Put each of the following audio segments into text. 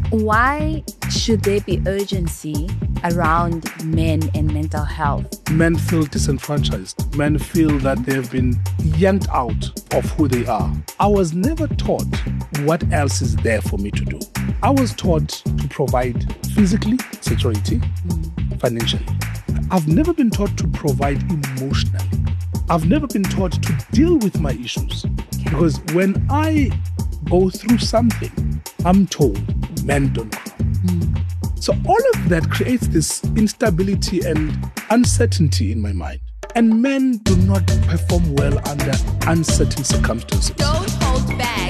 Why should there be urgency around men and mental health? Men feel disenfranchised. Men feel that they've been yanked out of who they are. I was never taught what else is there for me to do. I was taught to provide physically, security, financially. I've never been taught to provide emotionally. I've never been taught to deal with my issues. Because when I go through something, I'm told men don't cry. So all of that creates this instability and uncertainty in my mind. And men do not perform well under uncertain circumstances. Don't hold back.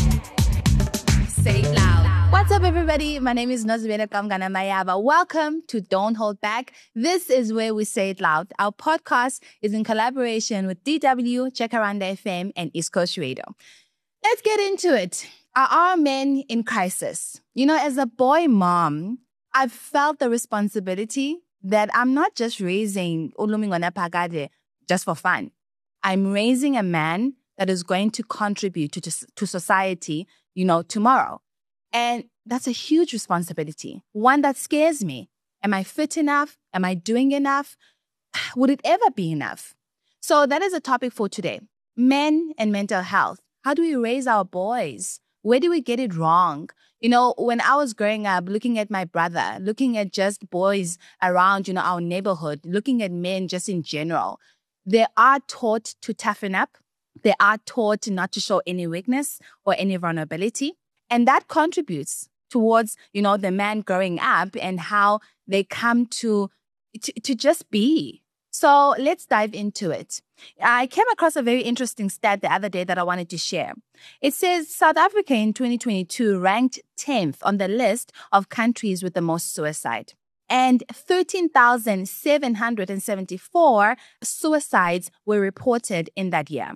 Say it loud. What's up, everybody? My name is Nozibele Kamgana Mayaba. Welcome to Don't Hold Back. This is where we say it loud. Our podcast is in collaboration with DW, Jacaranda FM, and East Coast Radio. Let's get into it. Are men in crisis? You know, as a boy mom, I've felt the responsibility that I'm not just raising Ulumingwana Pagade just for fun. I'm raising a man that is going to contribute to society, tomorrow. And that's a huge responsibility, one that scares me. Am I fit enough? Am I doing enough? Would it ever be enough? So that is a topic for today. Men and mental health. How do we raise our boys? Where do we get it wrong? You know, when I was growing up, looking at my brother, looking at just boys around, our neighborhood, looking at men just in general, they are taught to toughen up. They are taught not to show any weakness or any vulnerability. And that contributes towards, the man growing up and how they come to just be. So let's dive into it. I came across a very interesting stat the other day that I wanted to share. It says South Africa in 2022 ranked 10th on the list of countries with the most suicide. And 13,774 suicides were reported in that year.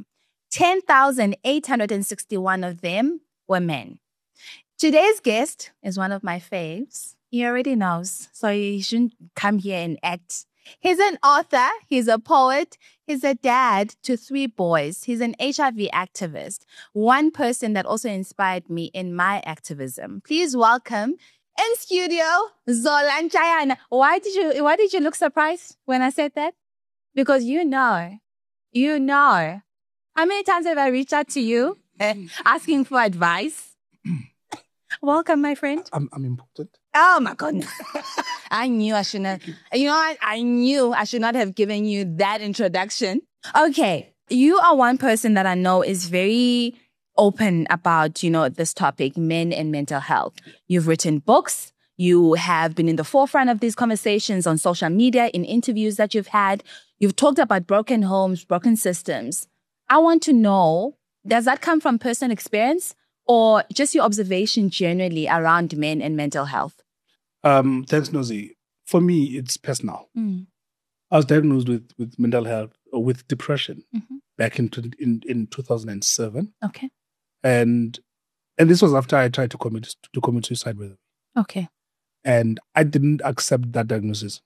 10,861 of them were men. Today's guest is one of my faves. He already knows, so he shouldn't come here and act. He's an author, he's a poet, he's a dad to 3 boys, he's an HIV activist, one person that also inspired me in my activism. Please welcome in studio, Zola Nchayana. Why did you look surprised when I said that? Because you know. How many times have I reached out to you asking for advice? Welcome, my friend. I'm important. Oh my goodness. I knew I should not. You know what? I knew I should not have given you that introduction. Okay. You are one person that I know is very open about, this topic, men and mental health. You've written books. You have been in the forefront of these conversations on social media, in interviews that you've had. You've talked about broken homes, broken systems. I want to know, does that come from personal experience or just your observation generally around men and mental health? Thanks, Nozi. For me, it's personal. I was diagnosed with mental health or with depression back in 2007. Okay. And this was after I tried to commit suicide with him. Okay. And I didn't accept that diagnosis.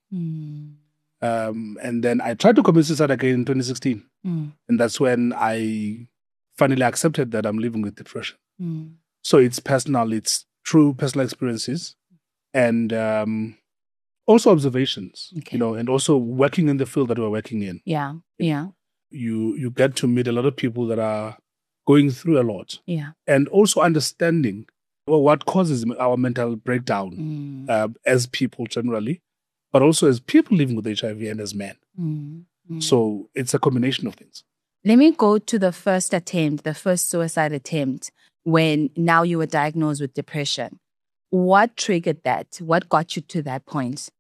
And then I tried to commit suicide again in 2016. And that's when I finally accepted that I'm living with depression. So it's personal, it's true personal experiences and also observations, and also working in the field that we're working in. Yeah. You get to meet a lot of people that are going through a lot. Yeah. And also understanding what causes our mental breakdown as people generally, but also as people living with HIV and as men. So it's a combination of things. Let me go to the first suicide attempt when now you were diagnosed with depression. What triggered that? What got you to that point?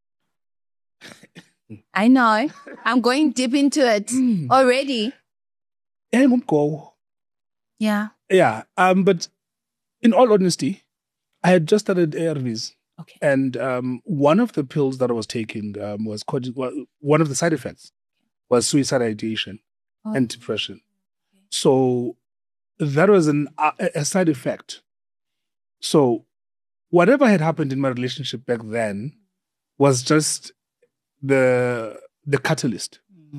I know. I'm going deep into it already. I won't go. Yeah. Yeah. But in all honesty, I had just started ARVs. Okay. And one of the pills that I was taking one of the side effects was suicide ideation and depression. So that was a side effect. So whatever had happened in my relationship back then was just the catalyst,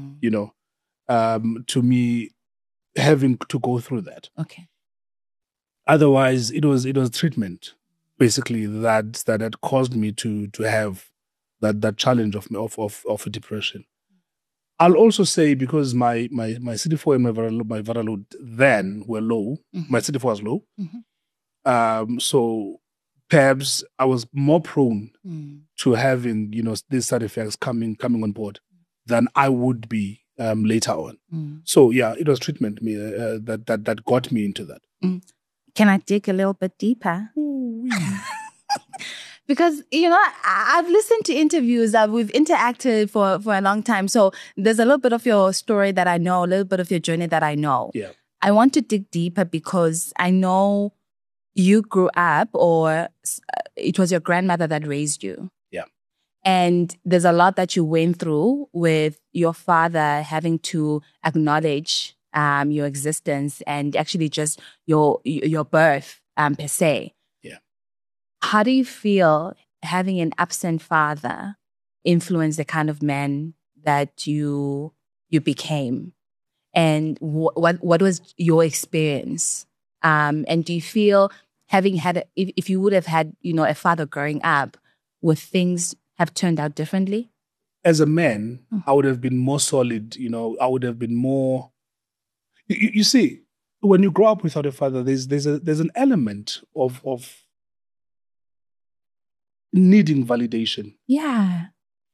to me having to go through that. Okay. Otherwise, it was treatment. basically that had caused me to have that challenge of a depression. I'll also say because my CD4 and my viral load then were low. Mm-hmm. My CD4 was low. Mm-hmm. So perhaps I was more prone to having, these side effects coming on board than I would be later on. So yeah, it was treatment that got me into that. Can I dig a little bit deeper? Because, I've listened to interviews, we've interacted for a long time. So there's a little bit of your story that I know, a little bit of your journey that I know. Yeah. I want to dig deeper because I know you grew up, or it was your grandmother that raised you. Yeah. And there's a lot that you went through with your father having to acknowledge your existence and actually just your birth per se. Yeah. How do you feel having an absent father influence the kind of man that you became? And what was your experience? And do you feel having had if you would have had a father growing up, would things have turned out differently? As a man, I would have been more solid. I would have been more. You see, when you grow up without a father, there's an element of needing validation. Yeah.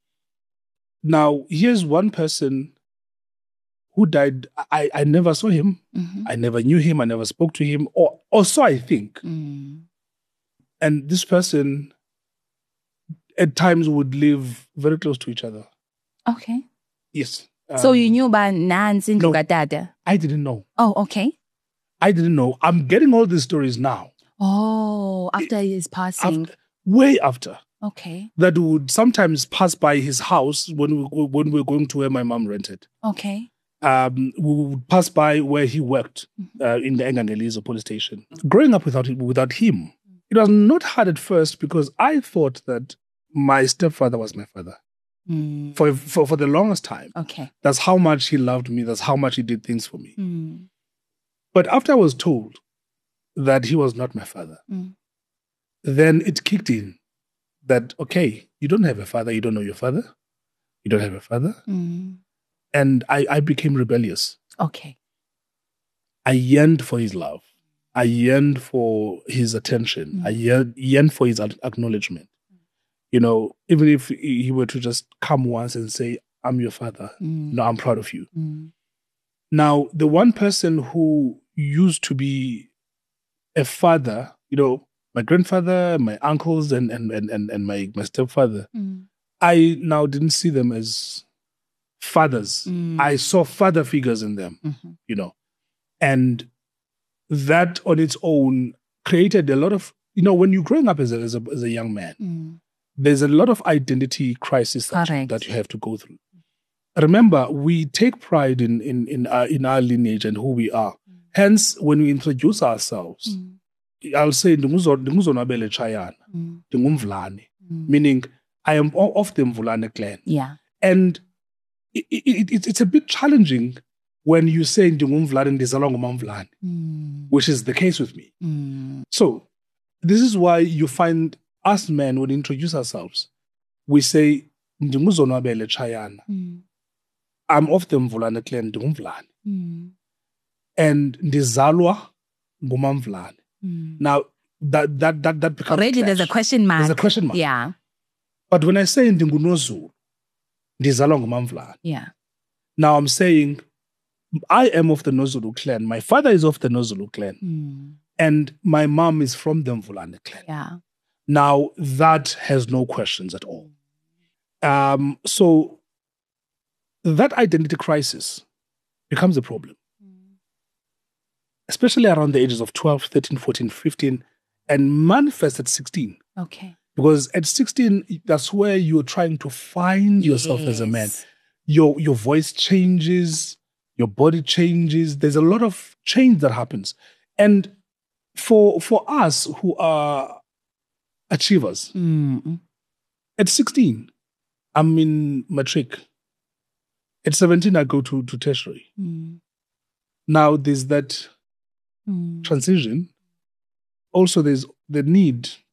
Now, here's one person who died. I never saw him. Mm-hmm. I never knew him. I never spoke to him, or so I think. And this person, at times, would live very close to each other. Okay. Yes. So you knew about Nancy and Dada? I didn't know. Oh, okay. I didn't know. I'm getting all these stories now. Oh, after his passing. Way after. Okay. That would sometimes pass by his house when we were going to where my mom rented. Okay. We would pass by where he worked in the Engangelizo police station. Growing up without him, it was not hard at first because I thought that my stepfather was my father. For the longest time. Okay. That's how much he loved me. That's how much he did things for me. But after I was told that he was not my father, then it kicked in that, okay, you don't have a father. You don't know your father. You don't have a father. And I became rebellious. Okay. I yearned for his love. I yearned for his attention. I yearned for his acknowledgement. Even if he were to just come once and say, I'm your father. No, I'm proud of you. Now, the one person who used to be a father, my grandfather, my uncles, and my stepfather, I now didn't see them as fathers. I saw father figures in them, and that on its own created a lot of, when you're growing up as a young man, there's a lot of identity crisis that you have to go through. Remember, we take pride in our lineage and who we are. Hence, when we introduce ourselves, I'll say, Ndinguzonwabele Chayana, Ndingumvulane, meaning I am of the Mvulane clan. Yeah. And it's a bit challenging when you say Ndingumvulane ndizalwa ngumamvulane, which is the case with me. So, this is why you find us men, when we introduce ourselves, we say, Ndinguzonwabele Chayana. I'm of the Mvulane clan, Ndingumvulane. And ndizalwa ngumamvulane. Now, that becomes already there's a question mark. There's a question mark. Yeah. But when I say Ndingunozulu, ndizalwa ngumamvulane. Yeah. Now I'm saying, I am of the Nozulu clan. My father is of the Nozulu clan. And my mom is from the Mvulane clan. Yeah. Now, that has no questions at all. So that identity crisis becomes a problem, especially around the ages of 12, 13, 14, 15, and manifests at 16. Okay. Because at 16, that's where you're trying to find yourself as a man. Your voice changes, your body changes. There's a lot of change that happens. And for us who are achievers, at 16, I'm in matric. At 17, I go to tertiary. Now there's that transition. Also, there's the need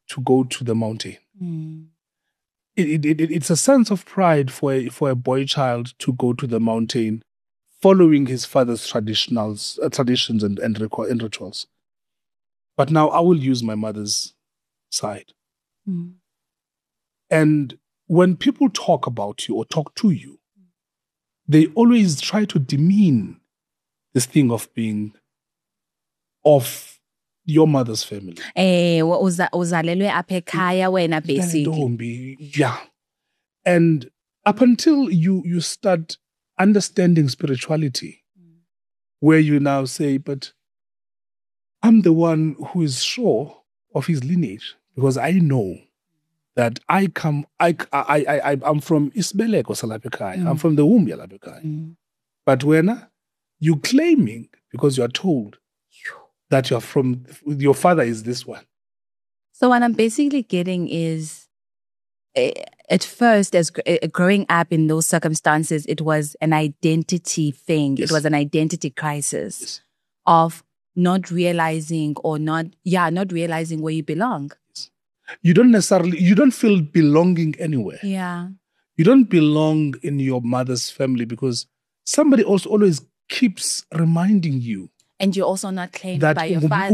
to go to the mountain. Mm. It's a sense of pride for a boy child to go to the mountain, following his father's traditions and rituals. But now I will use my mother's side. Mm. And when people talk about you or talk to you, they always try to demean this thing of being of your mother's family. Uzalelwe apha ekhaya wena basically. Yeah. And up until you start understanding spirituality, where you now say, but I'm the one who is sure of his lineage because I know that I'm from Isbeleko Salapekai. I'm from the womb Yalapekai. But when you claiming, because you are told that you're from, your father is this one. So what I'm basically getting is, at first, as growing up in those circumstances, it was an identity thing. Yes. It was an identity crisis. Yes. Of not realizing not realizing where you belong. You don't feel belonging anywhere. Yeah. You don't belong in your mother's family because somebody also always keeps reminding you. And you're also not claimed that by your father.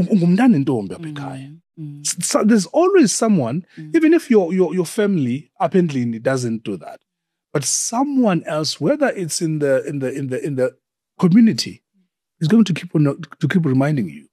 So there's always someone, even if your family apparently doesn't do that, but someone else, whether it's in the community, is going to keep reminding you.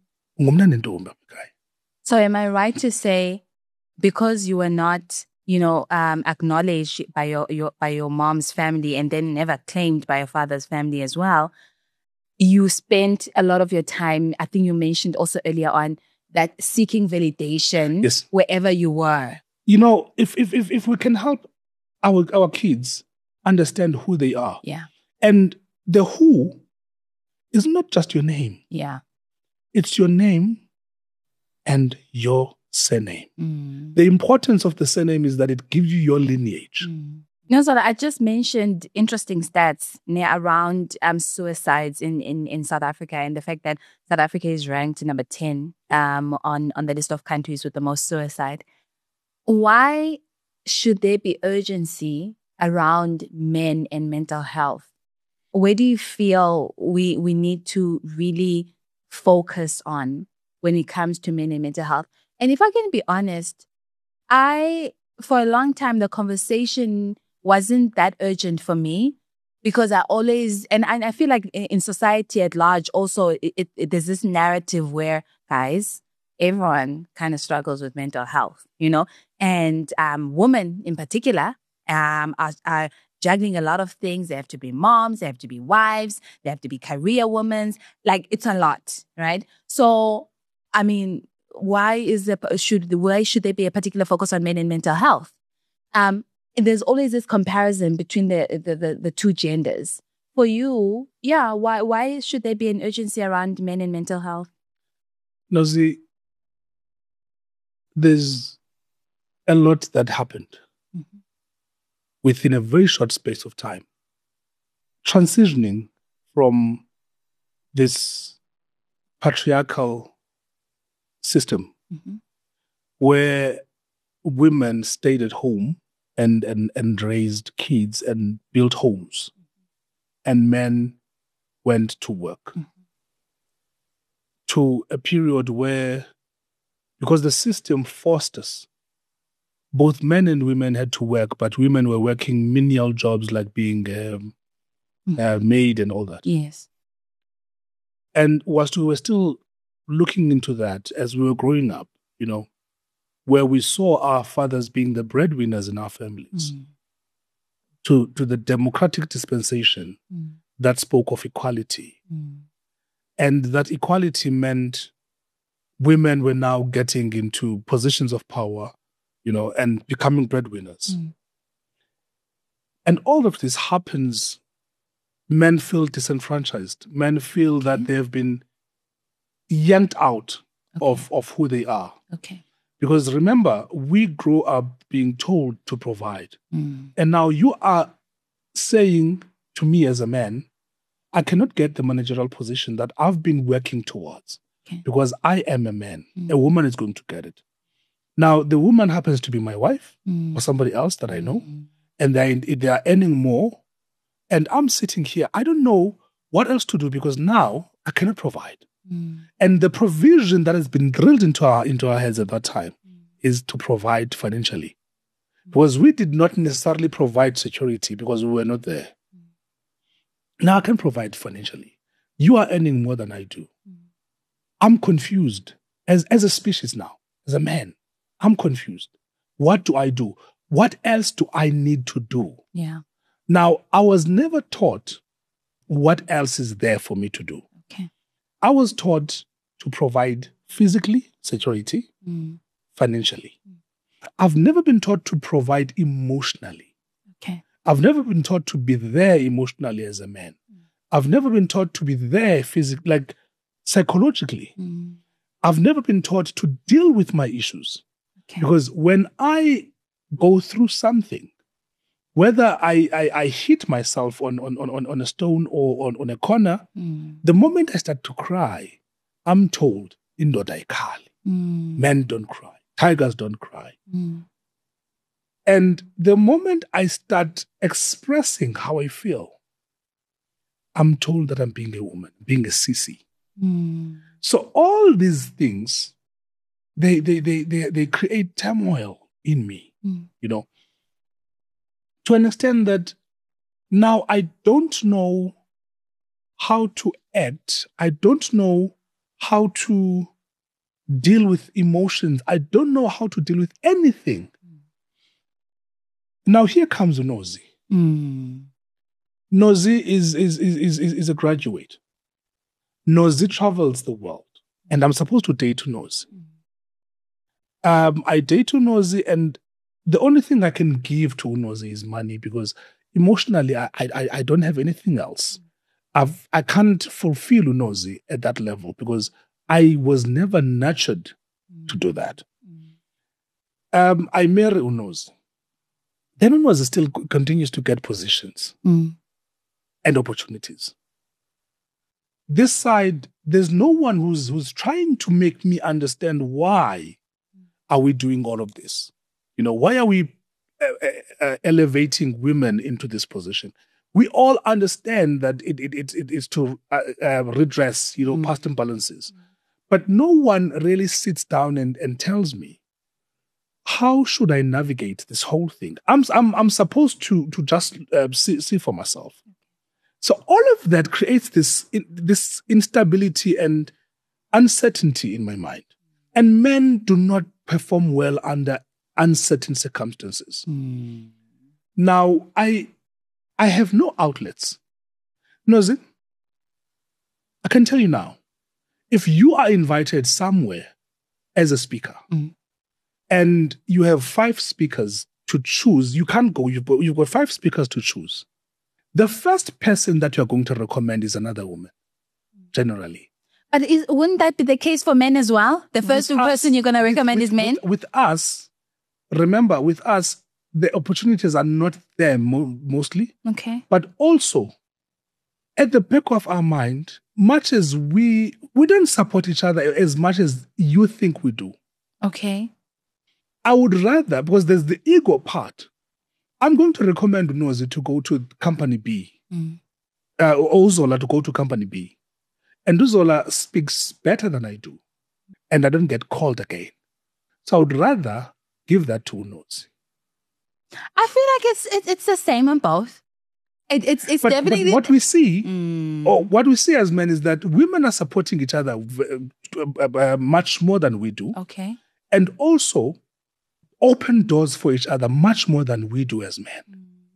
So am I right to say, because you were not, acknowledged by your mom's family and then never claimed by your father's family as well, you spent a lot of your time, I think you mentioned also earlier on, that seeking validation wherever you were. If we can help our kids understand who they are. Yeah. And the who is not just your name. Yeah. It's your name and your surname. The importance of the surname is that it gives you your lineage. So I just mentioned interesting stats around suicides in South Africa, and the fact that South Africa is ranked number 10 on the list of countries with the most suicide. Why should there be urgency around men and mental health? Where do you feel we need to really focus on when it comes to men and mental health? And if I can be honest, for a long time, the conversation wasn't that urgent for me because I always, and I feel like in society at large also, there's this narrative where, guys, everyone kind of struggles with mental health, and women in particular are juggling a lot of things. They have to be moms, they have to be wives, they have to be career women. Like, it's a lot, right? So, I mean, why should there be a particular focus on men and mental health? There's always this comparison between the two genders. For you, why should there be an urgency around men and mental health? No, see, there's a lot that happened within a very short space of time. Transitioning from this patriarchal system where women stayed at home and raised kids and built homes, and men went to work, to a period where, because the system forced us, both men and women had to work, but women were working menial jobs like being a maid and all that. Yes. And whilst we were still looking into that as we were growing up, where we saw our fathers being the breadwinners in our families, to the democratic dispensation that spoke of equality. And that equality meant women were now getting into positions of power, and becoming breadwinners. And all of this happens, men feel disenfranchised. Men feel that they have been yanked out of who they are. Okay. Because remember, we grow up being told to provide. And now you are saying to me as a man, I cannot get the managerial position that I've been working towards because I am a man. A woman is going to get it. Now, the woman happens to be my wife or somebody else that I know, and they are earning more, and I'm sitting here. I don't know what else to do because now I cannot provide. And the provision that has been drilled into our heads at that time is to provide financially. Because we did not necessarily provide security because we were not there. Now I can provide financially. You are earning more than I do. I'm confused as a species now, as a man. I'm confused. What do I do? What else do I need to do? Yeah. Now, I was never taught what else is there for me to do. Okay. I was taught to provide physically, security, financially. I've never been taught to provide emotionally. Okay. I've never been taught to be there emotionally as a man. I've never been taught to be there physically, like psychologically. I've never been taught to deal with my issues. Okay. Because when I go through something, whether I hit myself on a stone or on a corner, the moment I start to cry, I'm told, indoda ikhali. Men don't cry. Tigers don't cry. And the moment I start expressing how I feel, I'm told that I'm being a woman, being a sissy. So all these things, they create turmoil in me, you know, to an extent that now I don't know how to act. I don't know how to deal with emotions. I don't know how to deal with anything. Now here comes Nozi. Nozi is a graduate. Nozi travels the world, and I'm supposed to date Nozi. I date Nozi, and the only thing I can give to Nozi is money because emotionally I don't have anything else. I can't fulfill Nozi at that level because I was never nurtured to do that. I marry Unozi. Then Unozi still continues to get positions and opportunities. This side, there's no one who's trying to make me understand why are we doing all of this. You know, why are we elevating women into this position? We all understand that it is to redress, you know, past imbalances. But no one really sits down and tells me, how should I navigate this whole thing? I'm supposed to just see for myself. So all of that creates this instability and uncertainty in my mind. And men do not perform well under uncertain circumstances. Now, I have no outlets. Nozi, I can tell you now, if you are invited somewhere as a speaker and you have 5 speakers to choose, you can't go, you've got 5 speakers to choose. The first person that you're going to recommend is another woman, generally. But wouldn't that be the case for men as well? The first person you're going to recommend is men? With us, remember, with us, the opportunities are not there mostly. Okay. But also, at the back of our mind, much as we don't support each other as much as you think we do. Okay. I would rather, because there's the ego part, I'm going to recommend Nozi to go to company B. Or Uzola to go to company B. And Uzola speaks better than I do. And I don't get called again. So I would rather give that to Nozi. I feel like it's the same on both. It's definitely... But what we see, or what we see as men is that women are supporting each other much more than we do. Okay. And also open doors for each other much more than we do as men.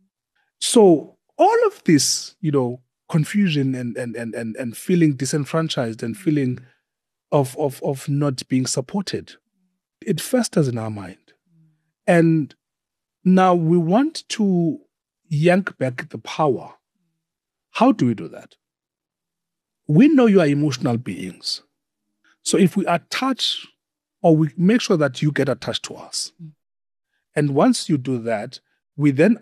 So all of this, you know, confusion and feeling disenfranchised and feeling of not being supported, it festers in our mind. And now we want to yank back the power. How do we do that? We know you are emotional beings. So if we attach, or we make sure that you get attached to us, and once you do that, we then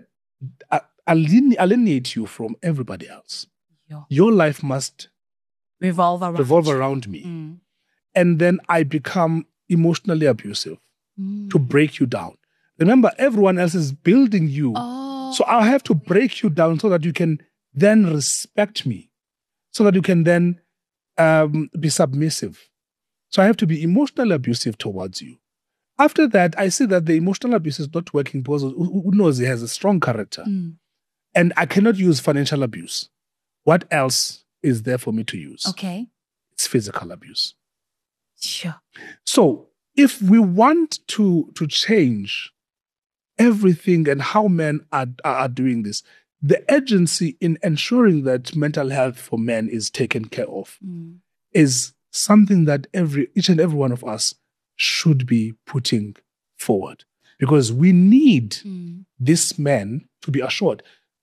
alienate you from everybody else. Yeah. Your life must revolve around me. And then I become emotionally abusive. to break you down. Remember, everyone else is building you. Oh. So I have to break you down so that you can then respect me, so that you can then be submissive. So I have to be emotionally abusive towards you. After that, I see that the emotional abuse is not working because Unozi has a strong character. And I cannot use financial abuse. What else is there for me to use? Okay. It's physical abuse. Sure. So if we want to change everything and how men are doing this, the urgency in ensuring that mental health for men is taken care of is something that each and every one of us should be putting forward, because we need these men to be assured.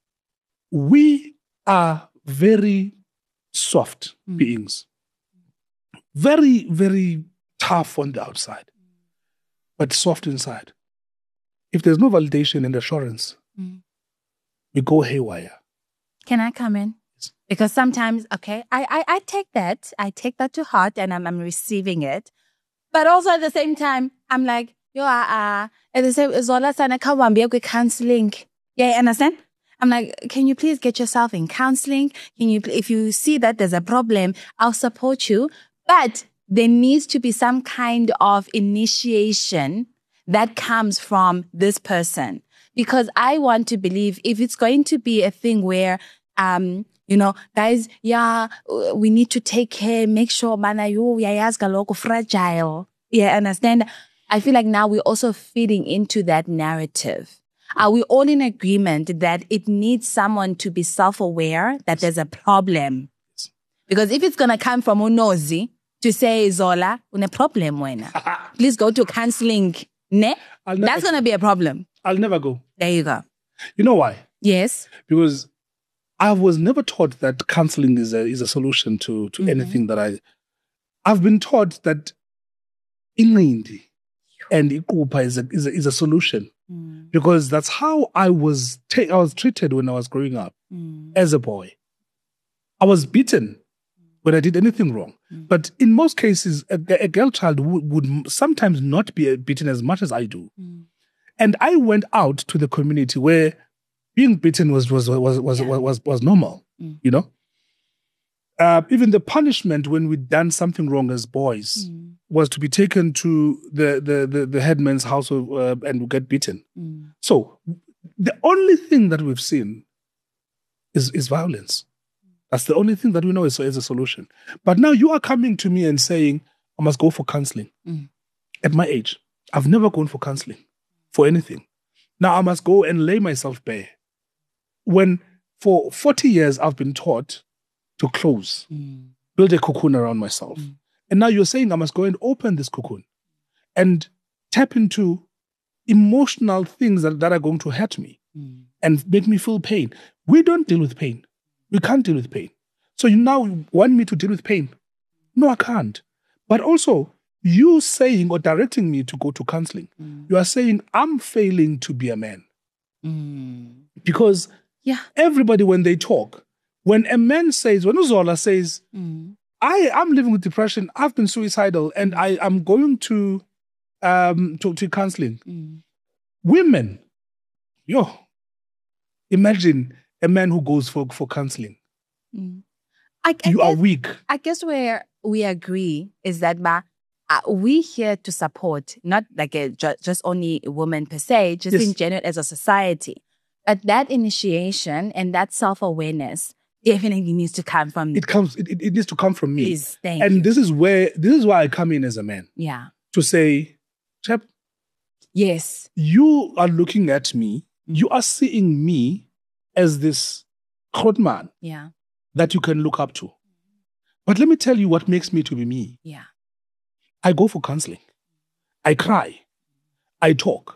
We are very soft beings, very, very tough on the outside, but soft inside. If there's no validation and assurance, we go haywire. Can I come in? Because sometimes, okay, I take that. I take that to heart and I'm receiving it. But also at the same time, I'm like, at the same time, counseling. Yeah, you understand? I'm like, can you please get yourself in counseling? If you see that there's a problem, I'll support you. But there needs to be some kind of initiation that comes from this person. Because I want to believe if it's going to be a thing where, guys, we need to take care, make sure, fragile. Yeah, understand? I feel like now we're also feeding into that narrative. Are we all in agreement that it needs someone to be self-aware that there's a problem? Because if it's going to come from Unozi to say, Zola, une problem, please go to counseling. Ne? That's going to be a problem. I'll never go. There you go. You know why? Yes. Because I was never taught that counseling is a solution to anything that I've been taught that Inindi and Ikupa is a solution. Because that's how I was treated when I was growing up as a boy. I was beaten when I did anything wrong. But in most cases, a girl child would sometimes not be beaten as much as I do. And I went out to the community where being beaten was normal, you know? Even the punishment when we'd done something wrong as boys was to be taken to the headman's house and get beaten. So the only thing that we've seen is violence. That's the only thing that we know is a solution. But now you are coming to me and saying, I must go for counseling. At my age, I've never gone for counseling for anything. Now I must go and lay myself bare. When for 40 years I've been taught to close, build a cocoon around myself. And now you're saying I must go and open this cocoon and tap into emotional things that are going to hurt me and make me feel pain. We don't deal with pain. We can't deal with pain. So you now want me to deal with pain? No, I can't. But also, you saying or directing me to go to counseling, you are saying I'm failing to be a man. Because everybody, when they talk, when a man says, when Uzola says, I'm living with depression, I've been suicidal, and I'm going to counseling. Women, imagine a man who goes for counseling. You are weak. I guess where we agree is that we're here to support, not like just only a woman per se, just in general as a society. But that initiation and that self-awareness definitely needs to come from... It needs to come from me. Please, thank you. And this is why I come in as a man. Yeah. To say, chap. Yes. You are looking at me. You are seeing me as this hot man. Yeah. That you can look up to. But let me tell you what makes me to be me. Yeah. I go for counseling. I cry. I talk.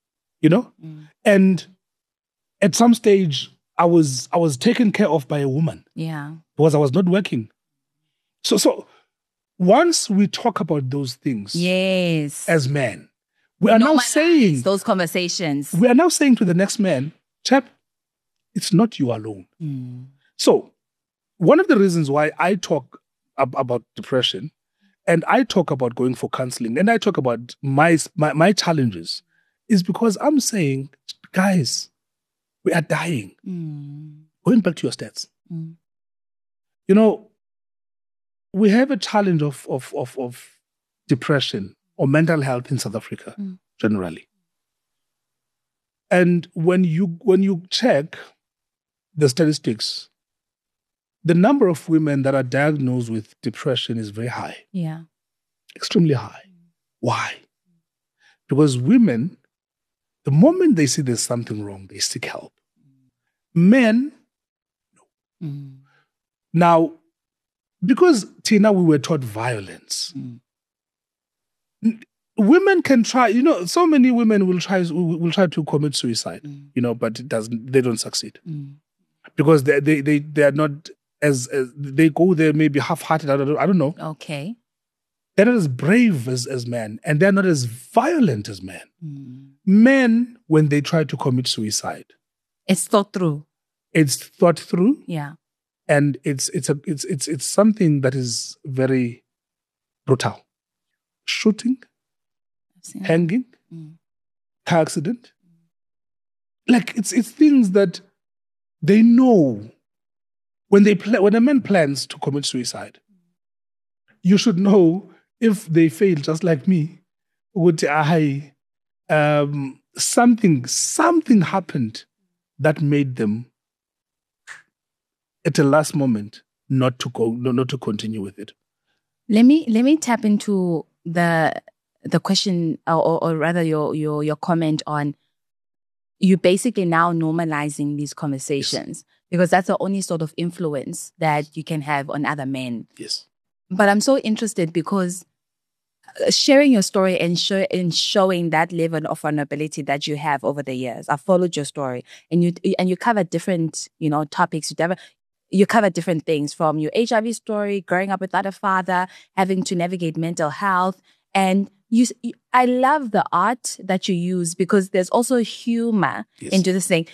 And at some stage, I was taken care of by a woman. Yeah. Because I was not working. So once we talk about those things, as men, we are now saying those conversations. We are now saying to the next man, chap, it's not you alone. So one of the reasons why I talk about depression and I talk about going for counseling and I talk about my challenges, is because I'm saying, guys, we are dying. Going back to your stats, you know, we have a challenge of depression or mental health in South Africa generally. And when you check the statistics, the number of women that are diagnosed with depression is very high. Yeah. Extremely high. Why? Because women, the moment they see there's something wrong, they seek help. Men, no. Now, because Tina, we were taught violence. Women can try, so many women will try to commit suicide, but they don't succeed. Because they are not as they go there maybe half-hearted, I don't know. Okay. They're not as brave as men, and they're not as violent as men. Men, when they try to commit suicide, it's thought through. It's thought through. Yeah. And it's something that is very brutal. Shooting, hanging, car accident. Like it's things that they know. When a man plans to commit suicide, you should know if they fail, just like me, something happened that made them at the last moment not to continue with it. Let me tap into the question or rather your comment on you basically now normalizing these conversations. Yes. Because that's the only sort of influence that you can have on other men. Yes. But I'm so interested because sharing your story and showing that level of vulnerability that you have over the years. I followed your story and you cover different, topics. You cover different things from your HIV story, growing up without a father, having to navigate mental health. And I love the art that you use because there's also humor into this thing.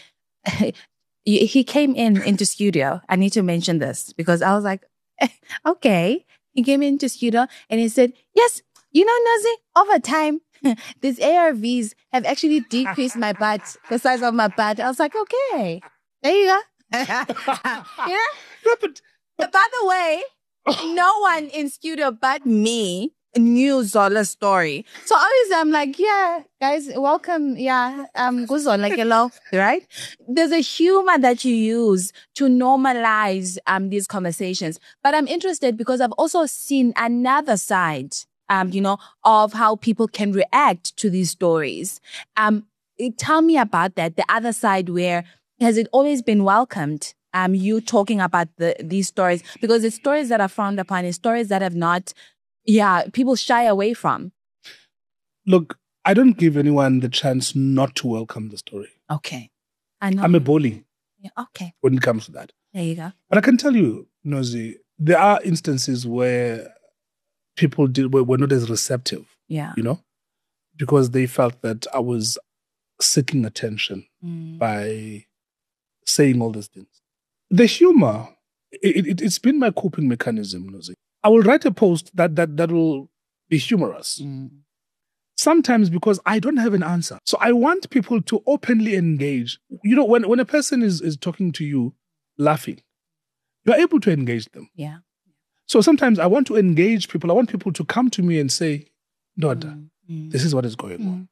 He came into studio. I need to mention this because I was like, okay. He came into studio and he said, yes, Nozi, over time, these ARVs have actually decreased my butt, the size of my butt. I was like, okay, there you go. Yeah. But by the way, no one in studio but me knew Zola's story. So obviously I'm like, yeah, guys, welcome. Yeah, Zola, hello, right? There's a humor that you use to normalize these conversations. But I'm interested because I've also seen another side, of how people can react to these stories. Tell me about that, the other side where has it always been welcomed? You talking about these stories because it's stories that are frowned upon, it's stories that have not. Yeah, people shy away from. Look, I don't give anyone the chance not to welcome the story. Okay. I know. I'm a bully. Yeah, okay. When it comes to that. There you go. But I can tell you, Nozi, there are instances where people were not as receptive. Yeah. Because they felt that I was seeking attention by saying all these things. The humor, it's been my coping mechanism, Nozi. I will write a post that will be humorous. Sometimes because I don't have an answer. So I want people to openly engage. When a person is talking to you, laughing, you're able to engage them. Yeah. So sometimes I want to engage people. I want people to come to me and say, Daughter, this is what is going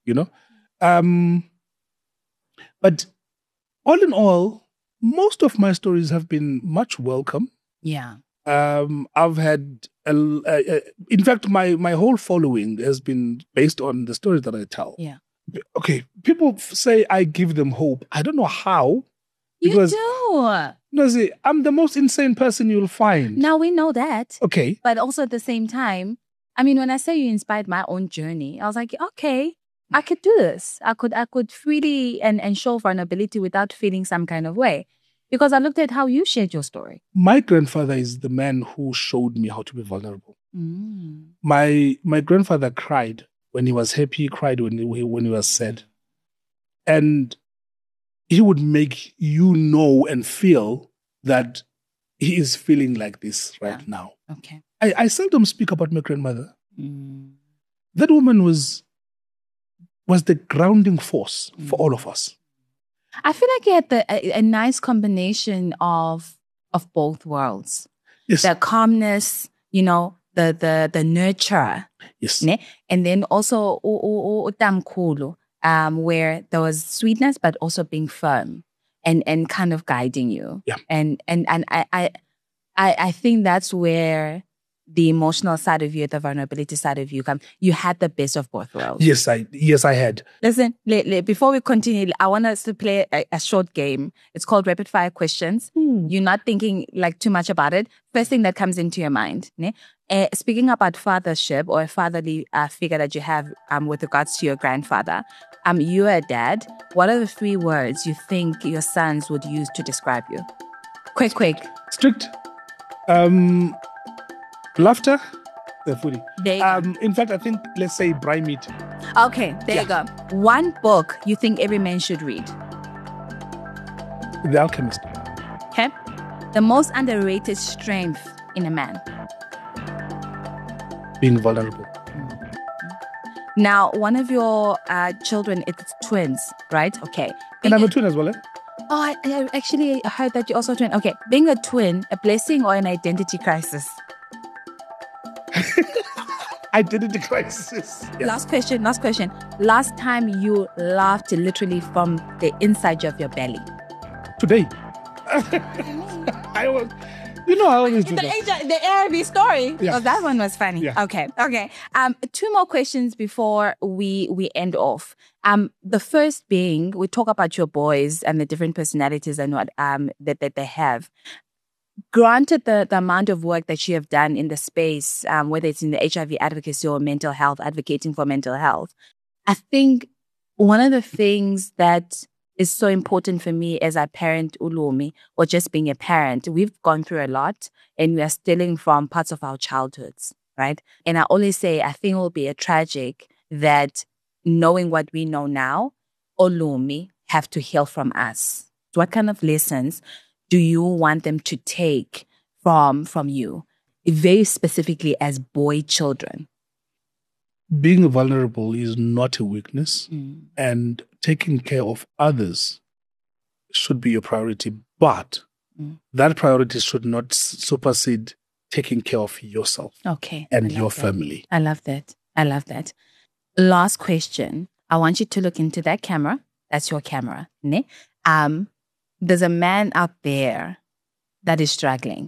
on. But all in all, most of my stories have been much welcome. Yeah. I've had, in fact, my whole following has been based on the stories that I tell. Yeah. Okay, people say I give them hope. I don't know how. Because, you do. See, I'm the most insane person you'll find. Now we know that. Okay. But also at the same time, when I say you inspired my own journey, I was like, okay, I could do this. I could freely and show vulnerability without feeling some kind of way. Because I looked at how you shared your story. My grandfather is the man who showed me how to be vulnerable. My grandfather cried when he was happy. He cried when he was sad. And he would make you know and feel that he is feeling like this right now. Okay. I seldom speak about my grandmother. Mm. That woman was the grounding force for all of us. I feel like you had a nice combination of both worlds. Yes. The calmness, the nurture. Yes. Ne? And then also utamkhulu, where there was sweetness, but also being firm and kind of guiding you. Yeah. And I think that's where the emotional side of you, the vulnerability side of you come. You had the best of both worlds. Yes, I had. Listen, before we continue, I want us to play a short game. It's called Rapid Fire Questions. You're not thinking like too much about it. First thing that comes into your mind. Ne? Speaking about fathership or a fatherly figure that you have with regards to your grandfather, you're a dad. What are the 3 words you think your sons would use to describe you? Quick. Strict. Laughter. The foodie. There you go. In fact, I think, let's say braai meat. Okay, there you go. One book you think every man should read. The Alchemist. Okay. The most underrated strength in a man. Being vulnerable. Now, one of your children, it's twins, right? Okay. And I'm a twin as well, eh? Oh, I actually heard that you're also a twin. Okay. Being a twin, a blessing or an identity crisis? Identity crisis. Yeah. Last question. Last time you laughed literally from the inside of your belly? Today. I always do that. The AIB story. Yeah. Oh, that one was funny. Yeah. Okay. 2 more questions before we end off. The first being, we talk about your boys and the different personalities and what that they have. Granted the amount of work that you have done in the space, whether it's in the HIV advocacy or mental health, advocating for mental health, I think one of the things that is so important for me as a parent, Ulumi, or just being a parent, we've gone through a lot and we are stealing from parts of our childhoods, right? And I always say, I think it will be a tragic that knowing what we know now, Ulumi have to heal from us. So what kind of lessons do you want them to take from you, very specifically as boy children? Being vulnerable is not a weakness, and taking care of others should be your priority. But that priority should not supersede taking care of yourself and your family. I love that. Last question. I want you to look into that camera. That's your camera. Ne? There's a man out there that is struggling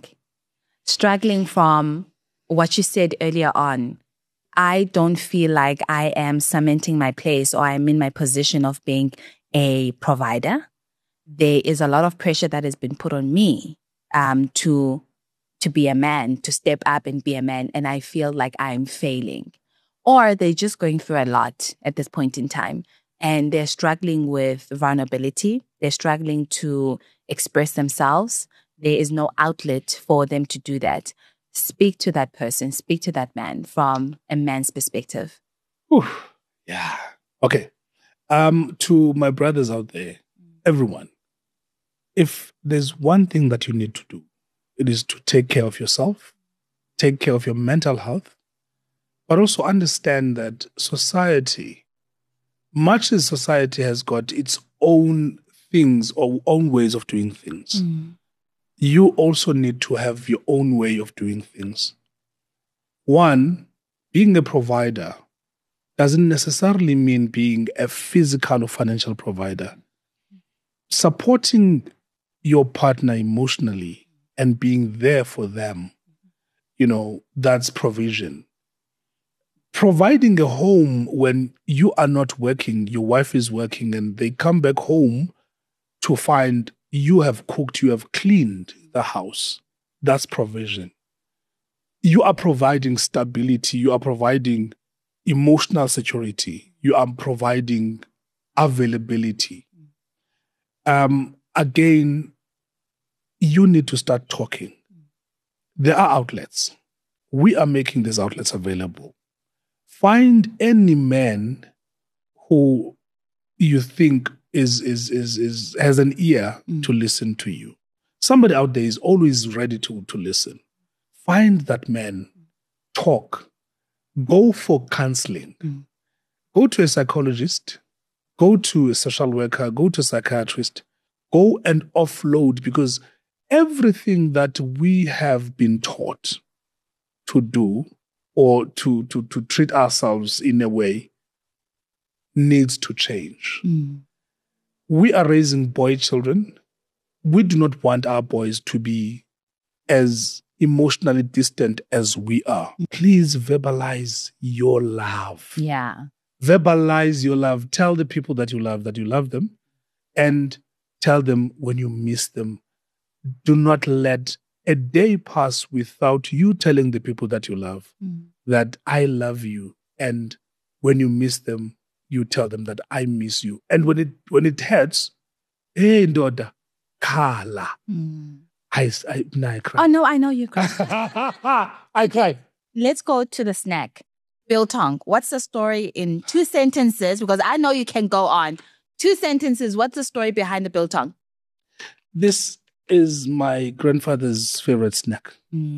from what you said earlier on. I don't feel like I am cementing my place or I'm in my position of being a provider. There is a lot of pressure that has been put on me to be a man, to step up and be a man, and I feel like I'm failing. Or they're just going through a lot at this point in time, and they're struggling with vulnerability. They're struggling to express themselves. There is no outlet for them to do that. Speak to that person, speak to that man from a man's perspective. Oof. Yeah. Okay. To my brothers out there, everyone, if there's one thing that you need to do, it is to take care of yourself, take care of your mental health, but also understand that society, much as society has got its own things or own ways of doing things, you also need to have your own way of doing things. One, being a provider doesn't necessarily mean being a physical or financial provider. Supporting your partner emotionally and being there for them, that's provision. Providing a home when you are not working, your wife is working, and they come back home to find you have cooked, you have cleaned the house. That's provision. You are providing stability. You are providing emotional security. You are providing availability. Again, you need to start talking. There are outlets. We are making these outlets available. Find any man who you think has an ear to listen to you. Somebody out there is always ready to listen. Find that man talk, go for counseling, go to a psychologist, go to a social worker, go to a psychiatrist, go and offload, because everything that we have been taught to do or to treat ourselves in a way needs to change. We are raising boy children. We do not want our boys to be as emotionally distant as we are. Please verbalize your love. Yeah. Verbalize your love. Tell the people that you love them, and tell them when you miss them. Do not let a day pass without you telling the people that you love that I love you. And when you miss them, you tell them that I miss you. And when it hurts, hey, Ndoda, Kala. I cry. Oh, no, I know you cry. I cry. Let's go to the snack. Biltong, what's the story in 2 sentences? Because I know you can go on. 2 sentences, what's the story behind the biltong? This is my grandfather's favorite snack.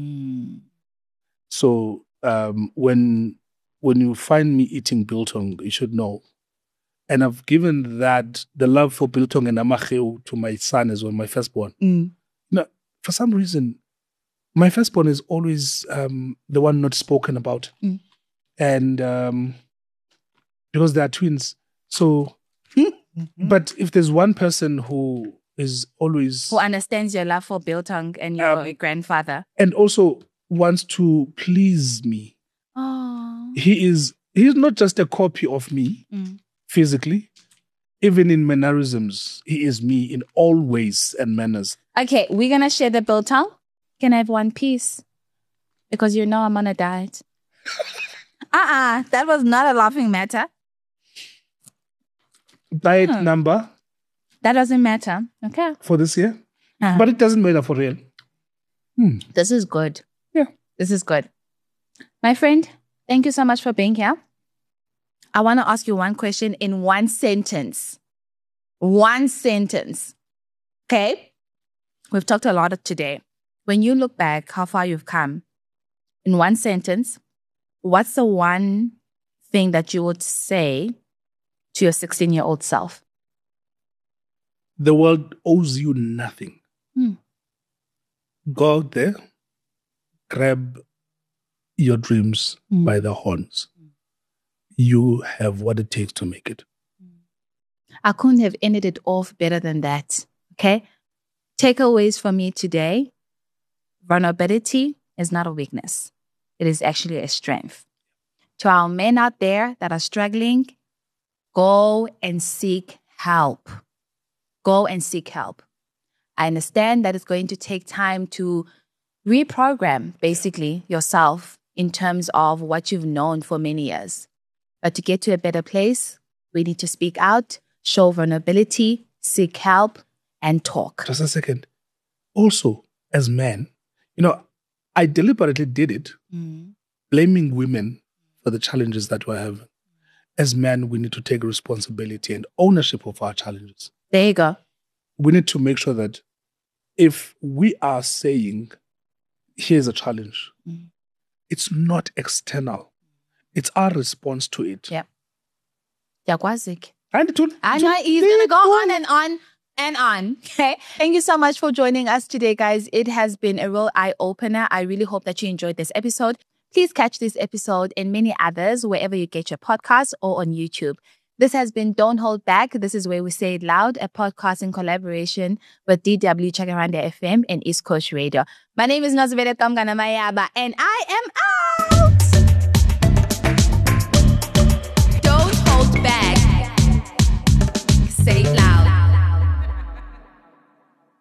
So when you find me eating biltong, you should know. And I've given the love for biltong and amacheu to my son as well, my firstborn. Now, for some reason, my firstborn is always the one not spoken about. And because they are twins. So, but if there's one person who is always... Who understands your love for biltong and your grandfather. And also wants to please me. Oh. He's not just a copy of me physically. Even in mannerisms, he is me in all ways and manners. Okay, we're going to share the biltong. Can I have 1 piece? Because you know I'm on a diet. That was not a laughing matter. Diet number? That doesn't matter. Okay. For this year? But it doesn't matter for real. This is good. Yeah. This is good. My friend, thank you so much for being here. I want to ask you one question in 1 sentence. 1 sentence. Okay? We've talked a lot today. When you look back how far you've come, in 1 sentence, what's the one thing that you would say to your 16-year-old self? The world owes you nothing. Go out there, grab your dreams by the horns. You have what it takes to make it. I couldn't have ended it off better than that. Okay? Takeaways for me today. Vulnerability is not a weakness. It is actually a strength. To our men out there that are struggling, go and seek help. Go and seek help. I understand that it's going to take time to reprogram, basically, yourself in terms of what you've known for many years. But to get to a better place, we need to speak out, show vulnerability, seek help, and talk. Just a second. Also, as men, I deliberately did it, blaming women for the challenges that we're having. As men, we need to take responsibility and ownership of our challenges. There you go. We need to make sure that if we are saying, here's a challenge, it's not external. It's our response to it. Yeah. Yakwazik. I know he's going to go on and on and on. Okay. Thank you so much for joining us today, guys. It has been a real eye-opener. I really hope that you enjoyed this episode. Please catch this episode and many others wherever you get your podcasts or on YouTube. This has been Don't Hold Back. This is where we say it loud, a podcast in collaboration with DW Chakaranda FM and East Coast Radio. My name is Nozibele Kamgana Mayaba, and I am out.